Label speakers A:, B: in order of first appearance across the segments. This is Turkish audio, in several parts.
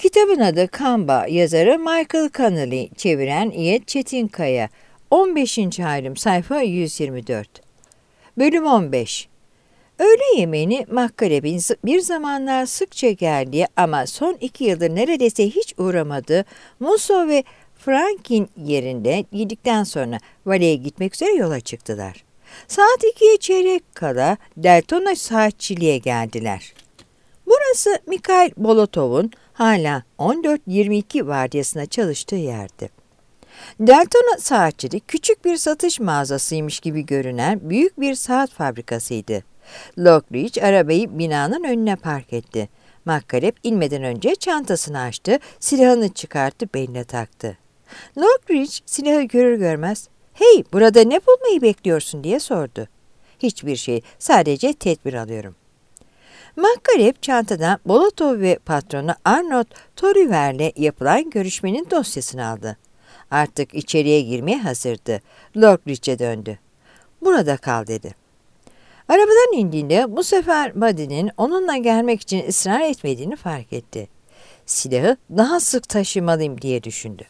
A: Kitabın adı Kamba, yazarı Michael Connelly, çeviren İyet Çetinkaya. 15. halim, sayfa 124. Bölüm 15. Öğle yemeğini Makkareb'in bir zamanlar sıkça geldiği ama son 2 yıldır neredeyse hiç uğramadığı Musso ve Frank'in yerinde yedikten sonra valeye gitmek üzere yola çıktılar. Saat 2'ye çeyrek kala Deltona saatçiliğe geldiler. Burası Mikhail Bolotov'un hala 14-22 vardiyasına çalıştığı yerdi. Deltona saatçilik küçük bir satış mağazasıymış gibi görünen büyük bir saat fabrikasıydı. Lockridge arabayı binanın önüne park etti. Makkareb inmeden önce çantasını açtı, silahını çıkarttı, beline taktı. Lockridge silahı görür görmez, "Hey, burada ne bulmayı bekliyorsun?" diye sordu. "Hiçbir şey, sadece tedbir alıyorum." Makkareb çantadan Bolotov ve patronu Arnold Toriver'le yapılan görüşmenin dosyasını aldı. Artık içeriye girmeye hazırdı. Lockridge'e döndü. "Burada kal," dedi. Arabadan indiğinde bu sefer Buddy'nin onunla gelmek için ısrar etmediğini fark etti. Silahı daha sık taşımalıyım diye düşündü.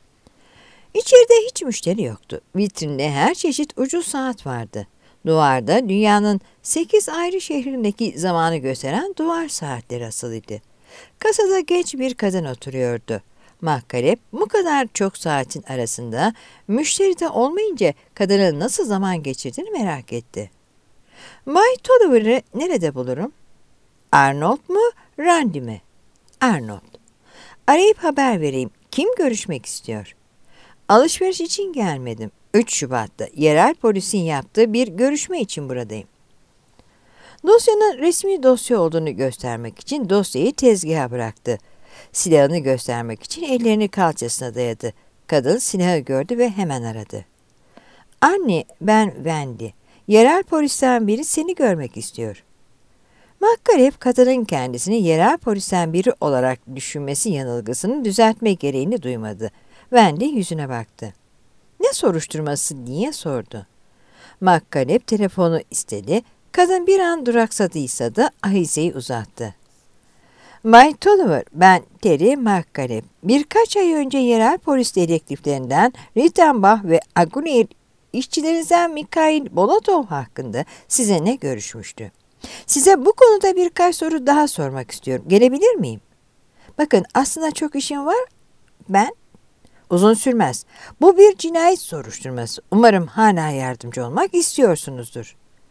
A: İçeride hiç müşteri yoktu. Vitrinde her çeşit ucuz saat vardı. Duvarda dünyanın 8 ayrı şehrindeki zamanı gösteren duvar saatleri asılıydı. Kasada genç bir kadın oturuyordu. Makkareb bu kadar çok saatin arasında müşteri de olmayınca kadının nasıl zaman geçirdiğini merak etti. "Bay Tolliver'ı nerede bulurum?" "Arnold mu, Randy mi?" "Arnold." "Arayıp haber vereyim. Kim görüşmek istiyor?" "Alışveriş için gelmedim. 3 Şubat'ta yerel polisin yaptığı bir görüşme için buradayım." Dosyanın resmi dosya olduğunu göstermek için dosyayı tezgaha bıraktı. Silahını göstermek için ellerini kalçasına dayadı. Kadın silahı gördü ve hemen aradı. "Anne, ben Wendy. Yerel polisten biri seni görmek istiyor." Makkareb kadının kendisini yerel polisten biri olarak düşünmesi yanılgısını düzeltme gereğini duymadı. Wendy yüzüne baktı. "Ne soruşturması?" diye sordu. Makkareb telefonu istedi. Kadın bir an duraksadıysa da ahizeyi uzattı. "Bay Tolliver, ben Terry Makkareb. Birkaç ay önce yerel polis dedektiflerinden Rittenbach ve Aguirre işçilerinizden Mikhail Bolotov hakkında sizinle görüşmüştü. Size bu konuda birkaç soru daha sormak istiyorum. Gelebilir miyim?" "Bakın, aslında çok işim var. Uzun sürmez. Bu bir cinayet soruşturması. Umarım hala yardımcı olmak istiyorsunuzdur."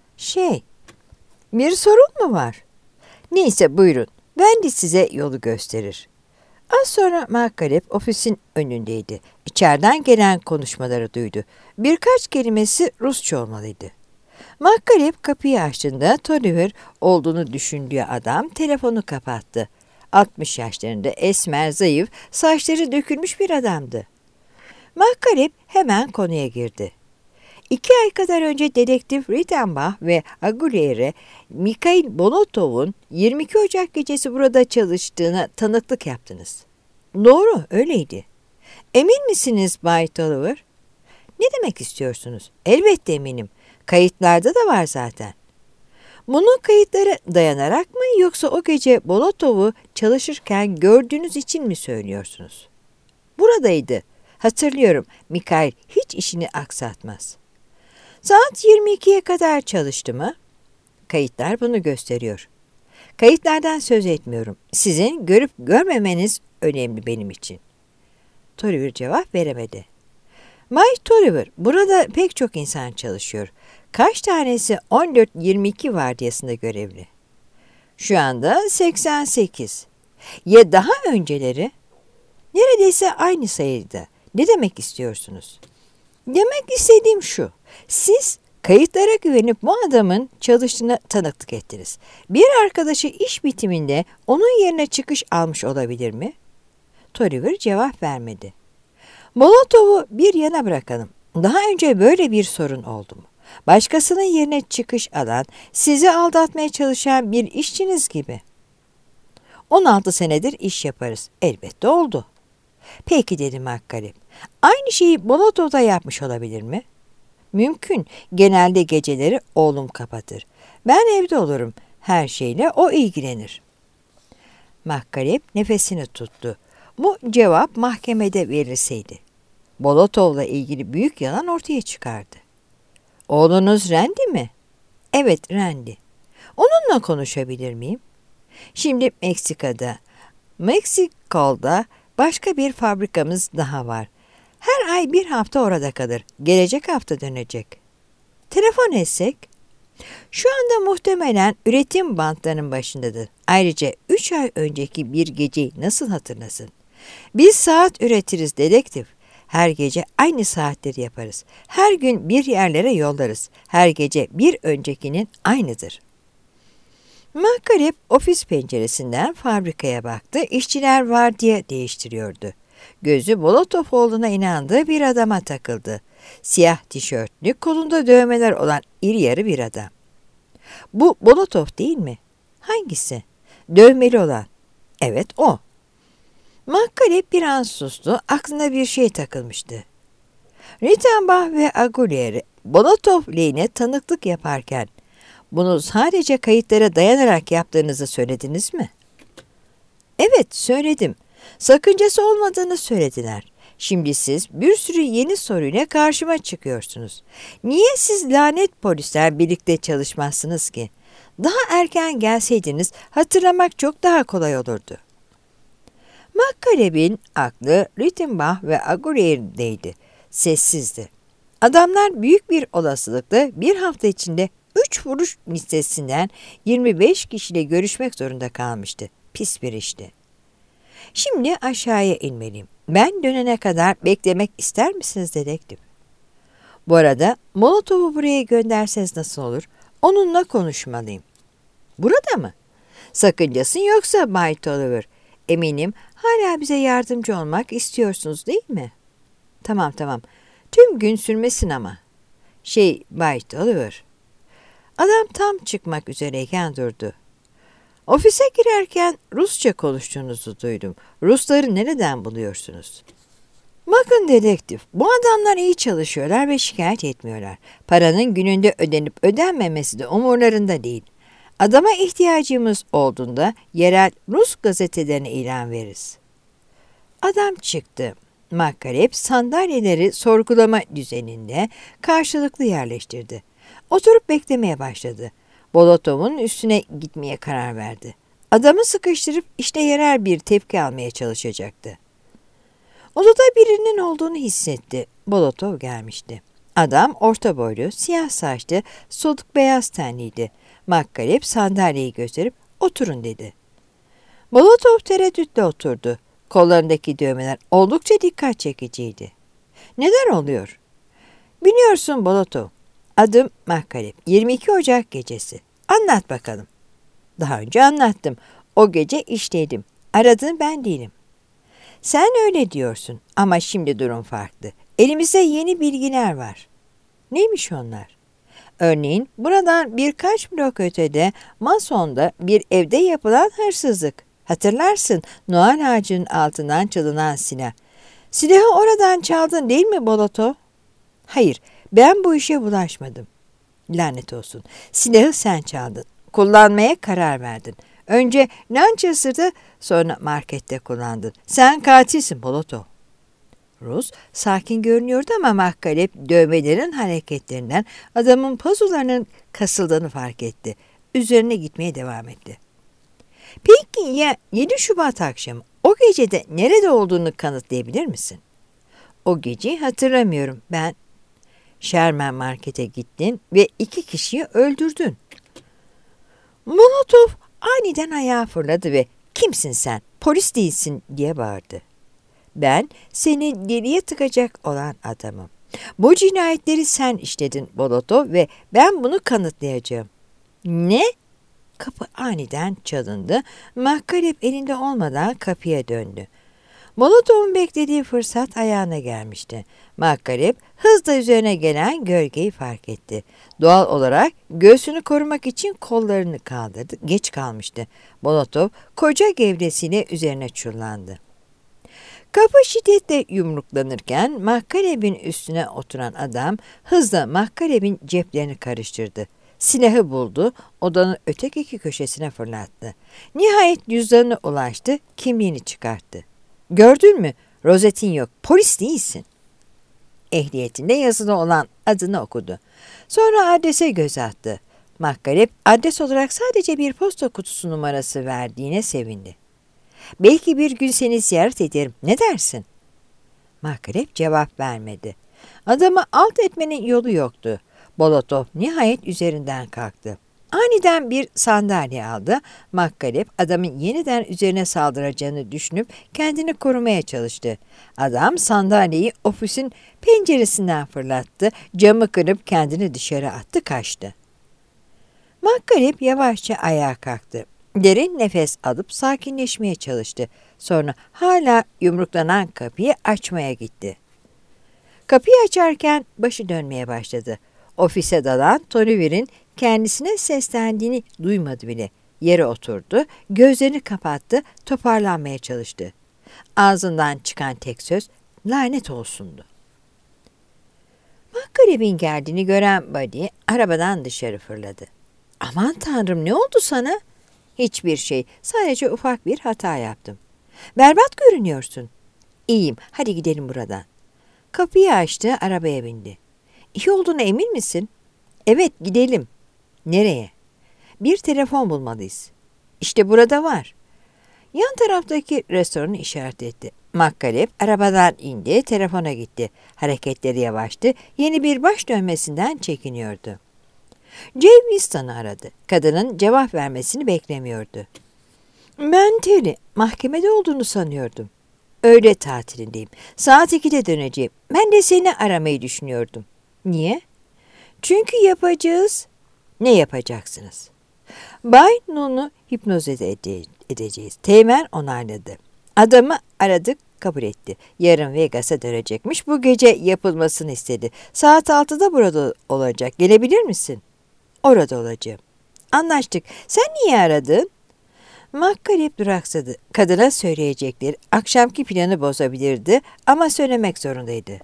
A: Bir sorun mu var?" "Neyse, buyurun. Wendy size yolu gösterir." Az sonra Makkareb ofisin önündeydi. İçeriden gelen konuşmaları duydu. Birkaç kelimesi Rusça olmalıydı. Makkareb kapıyı açtığında Tolliver olduğunu düşündüğü adam telefonu kapattı. 60 yaşlarında esmer, zayıf, saçları dökülmüş bir adamdı. Makkareb hemen konuya girdi. 2 ay kadar önce dedektif Rittenbach ve Aguirre, Mikhail Bolotov'un 22 Ocak gecesi burada çalıştığına tanıklık yaptınız." "Doğru, öyleydi." "Emin misiniz Bay Tolliver?" "Ne demek istiyorsunuz?" "Elbette eminim. Kayıtlarda da var zaten." "Bunun kayıtlara dayanarak mı, yoksa o gece Bolotov'u çalışırken gördüğünüz için mi söylüyorsunuz?" "Buradaydı. Hatırlıyorum, Mikhail hiç işini aksatmaz." "Saat 22'ye kadar çalıştı mı?" "Kayıtlar bunu gösteriyor." "Kayıtlardan söz etmiyorum. Sizin görüp görmemeniz önemli benim için." Tolliver cevap veremedi. "Bay Tolliver, burada pek çok insan çalışıyor. Kaç tanesi 14-22 vardiyasında görevli?" "Şu anda 88. Ya daha önceleri?" "Neredeyse aynı sayıda. Ne demek istiyorsunuz?" "Demek istediğim şu. Siz kayıtlara güvenip bu adamın çalıştığına tanıklık ettiniz. Bir arkadaşı iş bitiminde onun yerine çıkış almış olabilir mi?" Tolliver cevap vermedi. "Bolotov'u bir yana bırakalım. Daha önce böyle bir sorun oldu mu? Başkasının yerine çıkış alan, sizi aldatmaya çalışan bir işçiniz gibi." 16 senedir iş yaparız. Elbette oldu." "Peki," dedi Makkareb. "Aynı şeyi Bolotov da yapmış olabilir mi?" "Mümkün. Genelde geceleri oğlum kapatır. Ben evde olurum. Her şeyle o ilgilenir." Makkalep nefesini tuttu. Bu cevap mahkemede verilseydi Bolotov'la ilgili büyük yalan ortaya çıkardı. Oğlunuz Randy mi? Evet, Randy. Onunla konuşabilir miyim? Şimdi Meksiko'da başka bir fabrikamız daha var. Her ay bir hafta orada kalır. Gelecek hafta dönecek. Telefon etsek? Şu anda muhtemelen üretim bantlarının başındadır. Ayrıca 3 ay önceki bir geceyi nasıl hatırlasın? Biz saat üretiriz dedektif. Her gece aynı saatleri yaparız. Her gün bir yerlere yollarız. Her gece bir öncekinin aynıdır. Makkalep ofis penceresinden fabrikaya baktı. İşçiler vardiya değiştiriyordu. Gözü Bolotov olduğuna inandığı bir adama takıldı. Siyah tişörtlü, kolunda dövmeler olan iri yarı bir adam. Bu Bolotov değil mi? Hangisi? Dövmeli olan. Evet, o. Makkalep bir an sustu, aklına bir şey takılmıştı. Rittenbach ve Aguilera Bolotov lehine tanıklık yaparken bunu sadece kayıtlara dayanarak yaptığınızı söylediniz mi? Evet, söyledim. Sakıncası olmadığını söylediler. Şimdi siz bir sürü yeni soruyla karşıma çıkıyorsunuz. Niye siz lanet polisler birlikte çalışmazsınız ki? Daha erken gelseydiniz hatırlamak çok daha kolay olurdu. Makkaleb'in aklı Rittenbach ve Aguilera'deydi. Sessizdi. Adamlar büyük bir olasılıkla bir hafta içinde 3 vuruş listesinden 25 kişiyle görüşmek zorunda kalmıştı. Pis bir işti. Şimdi aşağıya inmeliyim. Ben dönene kadar beklemek ister misiniz dedektif? Bu arada Molotov'u buraya gönderseniz nasıl olur? Onunla konuşmalıyım. Burada mı? Sakıncası yoksa Bay Tolliver. Eminim hala bize yardımcı olmak istiyorsunuz değil mi? Tamam. Tüm gün sürmesin ama. Bay Tolliver. Adam tam çıkmak üzereyken durdu. Ofise girerken Rusça konuştuğunuzu duydum. Rusları nereden buluyorsunuz? Bakın dedektif, bu adamlar iyi çalışıyorlar ve şikayet etmiyorlar. Paranın gününde ödenip ödenmemesi de umurlarında değil. Adama ihtiyacımız olduğunda yerel Rus gazetelerine ilan veririz. Adam çıktı. Makkalep sandalyeleri sorgulama düzeninde karşılıklı yerleştirdi. Oturup beklemeye başladı. Bolotov'un üstüne gitmeye karar verdi. Adamı sıkıştırıp işine yarar bir tepki almaya çalışacaktı. Odada birinin olduğunu hissetti. Bolotov gelmişti. Adam orta boylu, siyah saçlı, soluk beyaz tenliydi. Makkalep sandalyeyi gösterip oturun dedi. Bolotov tereddütle oturdu. Kollarındaki dövmeler oldukça dikkat çekiciydi. Neler oluyor? Biliyorsun Bolotov. Adım Makkalep. 22 Ocak gecesi. Anlat bakalım. Daha önce anlattım. O gece işteydim. Aradığın ben değilim. Sen öyle diyorsun ama şimdi durum farklı. Elimizde yeni bilgiler var. Neymiş onlar? Örneğin buradan birkaç blok ötede Mason'da bir evde yapılan hırsızlık. Hatırlarsın Noel ağacının altından çalınan silah. Silahı oradan çaldın değil mi Bolotov? Hayır, ben bu işe bulaşmadım. Lanet olsun. Silahı sen çaldın. Kullanmaya karar verdin. Önce Lancaster'da sonra markette kullandın. Sen katilsin Bolotov. Rus sakin görünüyordu ama Makkalep dövmelerin hareketlerinden adamın pazularının kasıldığını fark etti. Üzerine gitmeye devam etti. Peki ya 7 Şubat akşamı o gecede nerede olduğunu kanıtlayabilir misin? O geceyi hatırlamıyorum. Ben Sherman Market'e gittin ve 2 kişiyi öldürdün. Molotov aniden ayağa fırladı ve "Kimsin sen? Polis değilsin." diye bağırdı. Ben seni deliye tıkacak olan adamım. Bu cinayetleri sen işledin Bolotov ve ben bunu kanıtlayacağım. Ne? Kapı aniden çalındı. Makkalep elinde olmadan kapıya döndü. Molotov'un beklediği fırsat ayağına gelmişti. Makkalep hızla üzerine gelen gölgeyi fark etti. Doğal olarak göğsünü korumak için kollarını kaldırdı. Geç kalmıştı. Molotov koca gövdesiyle üzerine çullandı. Kapı şiddetle yumruklanırken Makkalep'in üstüne oturan adam hızla Makkalep'in ceplerini karıştırdı. Silahı buldu, odanın öteki iki köşesine fırlattı. Nihayet cüzdanına ulaştı, kimliğini çıkarttı. Gördün mü? Rozetin yok, polis değilsin. Ehliyetinde yazılı olan adını okudu. Sonra adrese göz attı. McCaleb adres olarak sadece bir posta kutusu numarası verdiğine sevindi. Belki bir gün seni ziyaret ederim, ne dersin? McCaleb cevap vermedi. Adamı alt etmenin yolu yoktu. Bolotov nihayet üzerinden kalktı. Aniden bir sandalye aldı. McCaleb adamın yeniden üzerine saldıracağını düşünüp kendini korumaya çalıştı. Adam sandalyeyi ofisin penceresinden fırlattı. Camı kırıp kendini dışarı attı, kaçtı. McCaleb yavaşça ayağa kalktı. Derin nefes alıp sakinleşmeye çalıştı. Sonra hala yumruklanan kapıyı açmaya gitti. Kapıyı açarken başı dönmeye başladı. Ofise dalan Tolliver'in kendisine seslendiğini duymadı bile. Yere oturdu, gözlerini kapattı, toparlanmaya çalıştı. Ağzından çıkan tek söz lanet olsundu. McCaleb'in geldiğini gören Buddy arabadan dışarı fırladı. Aman tanrım, ne oldu sana? Hiçbir şey, sadece ufak bir hata yaptım. Berbat görünüyorsun. İyiyim, hadi gidelim buradan. Kapıyı açtı, arabaya bindi. İyi olduğuna emin misin? Evet, gidelim. Nereye? Bir telefon bulmalıyız. İşte burada var. Yan taraftaki restoranı işaret etti. McCaleb arabadan indi, telefona gitti. Hareketleri yavaştı, yeni bir baş dönmesinden çekiniyordu. Jay Winston'ı aradı. Kadının cevap vermesini beklemiyordu. Ben Terry, mahkemede olduğunu sanıyordum. Öğle tatilindeyim. Saat 2'de döneceğim. Ben de seni aramayı düşünüyordum. Niye? Çünkü yapacağız. Ne yapacaksınız? Bay Noon'u hipnoz edeceğiz. Teğmen onayladı. Adamı aradık, kabul etti. Yarın Vegas'a dönecekmiş. Bu gece yapılmasını istedi. Saat 6'da burada olacak. Gelebilir misin? Orada olacağım. Anlaştık. Sen niye aradın? McCaleb duraksadı. Kadına söyleyecekleri akşamki planı bozabilirdi ama söylemek zorundaydı.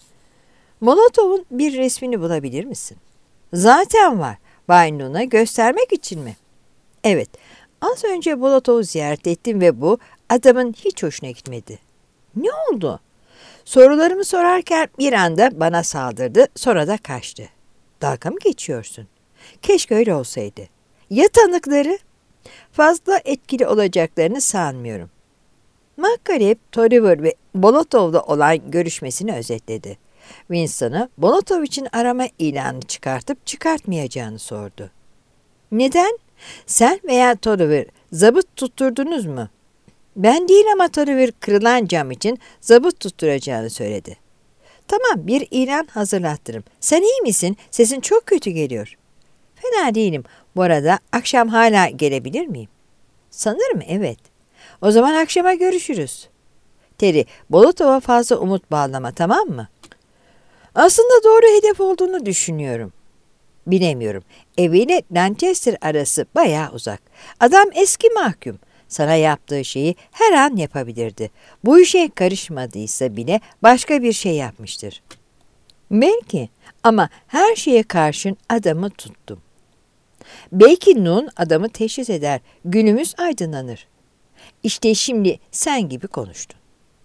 A: Molotov'un bir resmini bulabilir misin? Zaten var. Bay Noon'a göstermek için mi? Evet. Az önce Molotov'u ziyaret ettim ve bu adamın hiç hoşuna gitmedi. Ne oldu? Sorularımı sorarken bir anda bana saldırdı, sonra da kaçtı. Dalga mı geçiyorsun? Keşke öyle olsaydı. Ya tanıkları? Fazla etkili olacaklarını sanmıyorum. McCaleb, Tolliver ve Bolotov'la olan görüşmesini özetledi. Winston'a Bolotov için arama ilanı çıkartıp çıkartmayacağını sordu. Neden? Sen veya Tolliver zabıt tutturdunuz mu? Ben değil ama Tolliver kırılan cam için zabıt tutturacağını söyledi. Tamam, bir ilan hazırlattırım. Sen iyi misin? Sesin çok kötü geliyor. Fena değilim. Bu arada akşam hala gelebilir miyim? Sanırım evet. O zaman akşama görüşürüz. Terry, Bolotov'a fazla umut bağlama, tamam mı? Aslında doğru hedef olduğunu düşünüyorum. Bilemiyorum. Eviyle Lancaster arası bayağı uzak. Adam eski mahkum. Sana yaptığı şeyi her an yapabilirdi. Bu işe karışmadıysa bile başka bir şey yapmıştır. Belki, ama her şeye karşın adamı tuttum. Belki Noon adamı teşhis eder, günümüz aydınlanır. İşte şimdi sen gibi konuştun.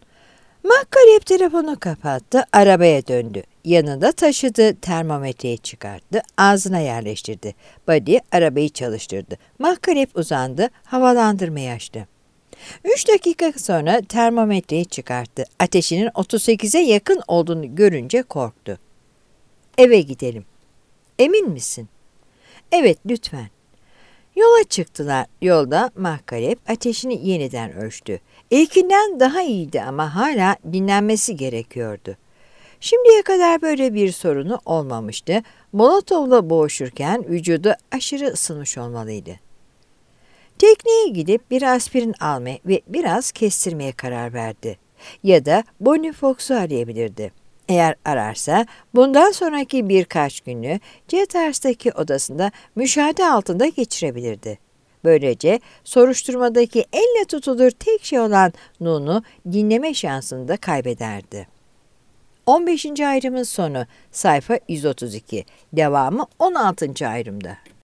A: McCaleb telefonu kapattı, arabaya döndü. Yanında taşıdığı termometreyi çıkarttı, ağzına yerleştirdi. Buddy arabayı çalıştırdı. McCaleb uzandı, havalandırmayı açtı. 3 dakika sonra termometreyi çıkarttı. Ateşinin 38'e yakın olduğunu görünce korktu. Eve gidelim. Emin misin? Evet, lütfen. Yola çıktılar. Yolda McCaleb ateşini yeniden ölçtü. İlkinden daha iyiydi ama hala dinlenmesi gerekiyordu. Şimdiye kadar böyle bir sorunu olmamıştı. Molotov'la boğuşurken vücudu aşırı ısınmış olmalıydı. Tekneye gidip bir aspirin almaya ve biraz kestirmeye karar verdi. Ya da Bonnie Fox'u arayabilirdi. Eğer ararsa bundan sonraki birkaç günü Jetters'taki odasında müşahede altında geçirebilirdi. Böylece soruşturmadaki elle tutulur tek şey olan Noon'u dinleme şansını da kaybederdi. 15. ayrımın sonu sayfa 132. Devamı 16. ayrımda.